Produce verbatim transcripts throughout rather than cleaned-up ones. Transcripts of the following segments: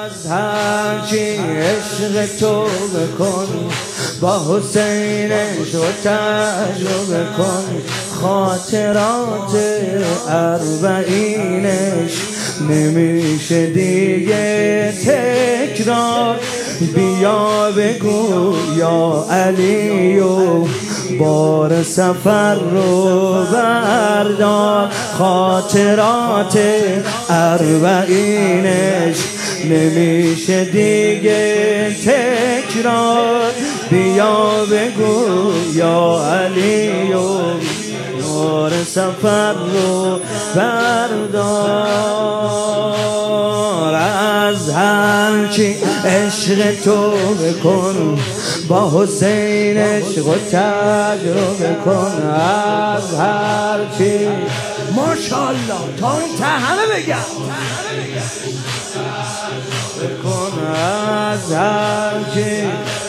از هرچی عشق تو بکن با حسینش و تجربه کن خاطرات اربعینش نمیشه دیگه تکرار بیا بگو یا علی و بار سفر رو بردار خاطرات اربعینش نمیشه دیگه تکرار بیا بگو یا علی و بار سفر رو بردار از هرچی عشق تو بکن با حسین عشق و تجربه کن از هرچی ماشاءالله تا اون ته همه بگم بکن از هرچی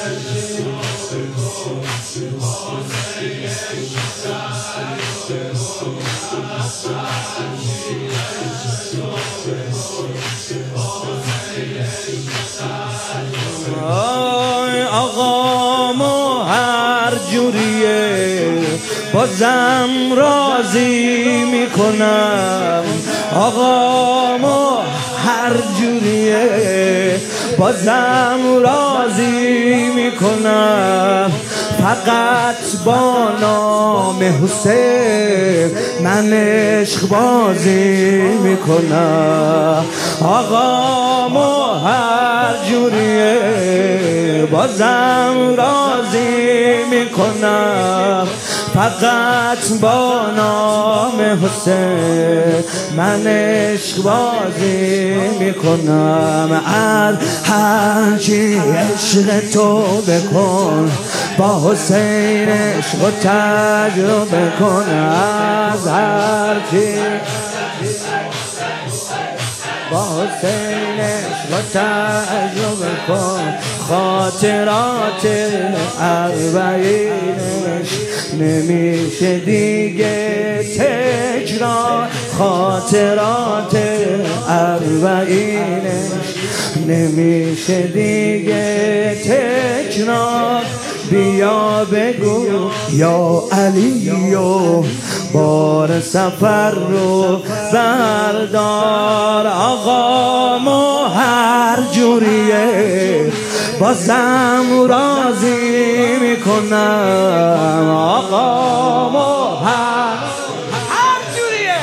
آی آقا ما هر جوریه بازم راضی میکنم آقا ما هر جوریه بازم راضی میکنم فقط با نام حسین من عشق بازی میکنم آقا ما هر جوریه بازم راضی میکنم فقط با نام حسین من عشق بازی میکنم از هرچی عشق تو بکن با حسین عشق و تجربه کن از هرچی با حسین عشق و تجربه کن خاطرات اربعینش نمیشه دیگه تکرار خاطرات اربعینش نمیشه دیگه تکرار بیا بگو یا علی و بار سفر رو بردار آقا ما هر جوریه بازم راضی میکنم آقا ما هر هر جوریه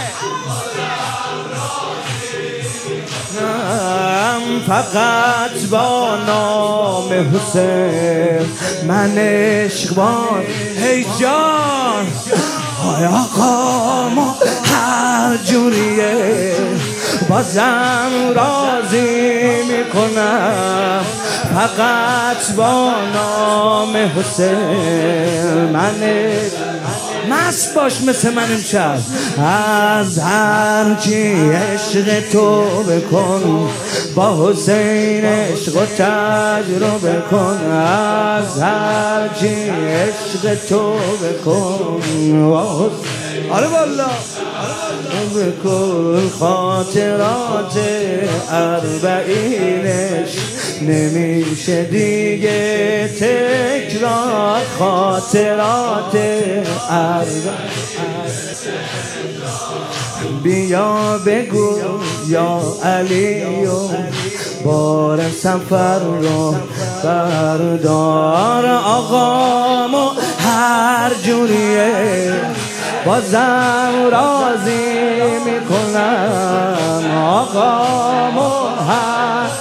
فقط با نام حسین من عشق بان ای جان آی آقا ما هر جوریه بازم راضی میکنم فقط با نام حسین من مست باش مثل من امشب از هرچی عشق تو بکن با حسین عشق و تجربه کن از هرچی عشق تو بکن آره والا بکن خاطرات اربعینش نمیشه دیگه تکرار خاطرات اربعینش بیا بگو یا علی و بار سفر رو بردار آقا ما هر جوریه بازم راضی میکنم آقا ما هر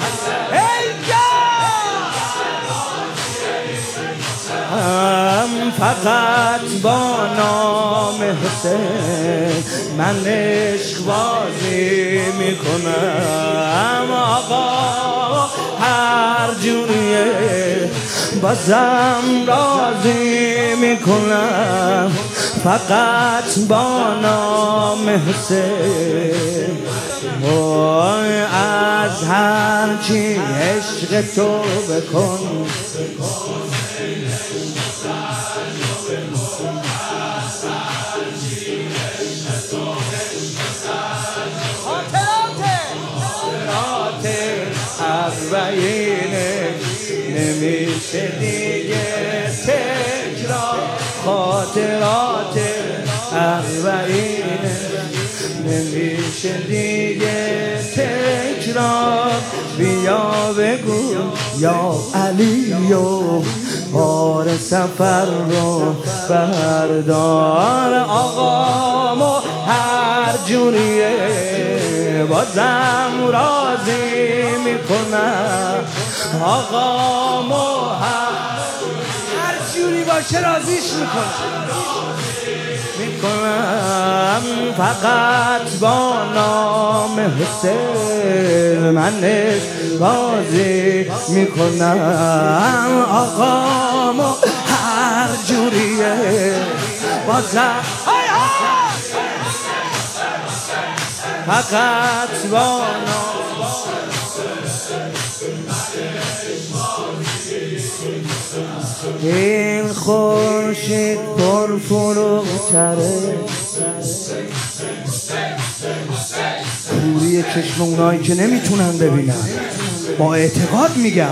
فقط با نام حسین من عشق بازی میکنم آقا هر جوریه بازم راضی میکنم فقط با نام حسین وای از هرچی عشق تو بکن نمیشه دیگه تکرار خاطرات اربعینش نمیشه دیگه تکرار بیا بگو یا علی و بار سفر رو بردار آقامو هر جوریه بازم راضی میکنم آقامو هر جوری باشه راضیش میکنم میکنم فقط با نام حسین منش بازی میکنم آقامو هر جوریه بازم فقط با نام این خورشید پر فروغ‌تره کوری چشم اونایی که نمیتونن ببینن با اعتقاد میگم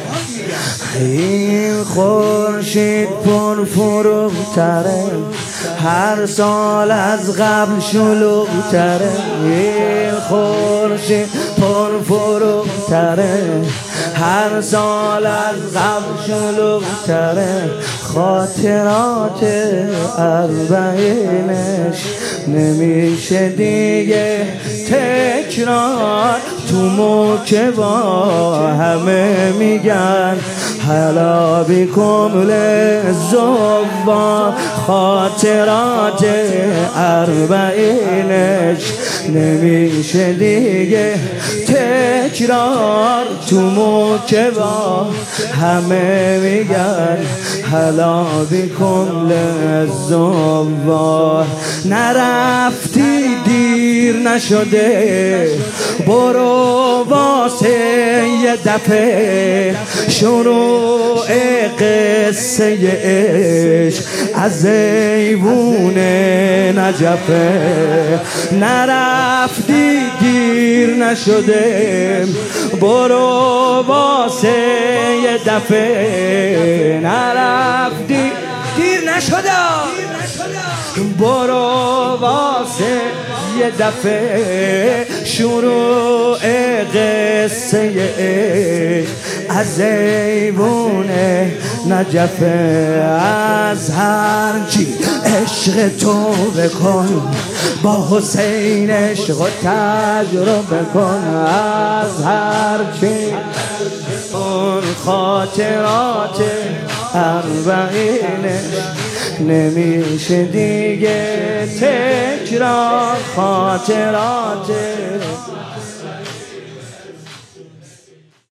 این خورشید پر فروغ‌تره هر سال از قبل شلوغ‌تره این خورشید پر فروغ‌تره هر سال از قبل شلوغ‌تره خاطرات اربعینش نمیشه دیگه تکرار تو موکه با همه میگن حالا بیکم لزوار خاطرات اربعینش نمیشه دیگه تکرار تو موکه با همه میگن حالا بیکم لزوار نرفتی دیر نشده برو واسه یه دفعه شروع قصه عشق از ایوون نجفه نرفتی دیر نشده برو واسه یه دفعه نرفتی دیر نشده برو واسه یه دفعه شروع قصه عشق از ایوون نجفه از هرچی عشق تو بکن با حسین عشق و تجربه کن از هرچی اون خاطرات اربعینش نمیشه دیگه تکرار خاطرات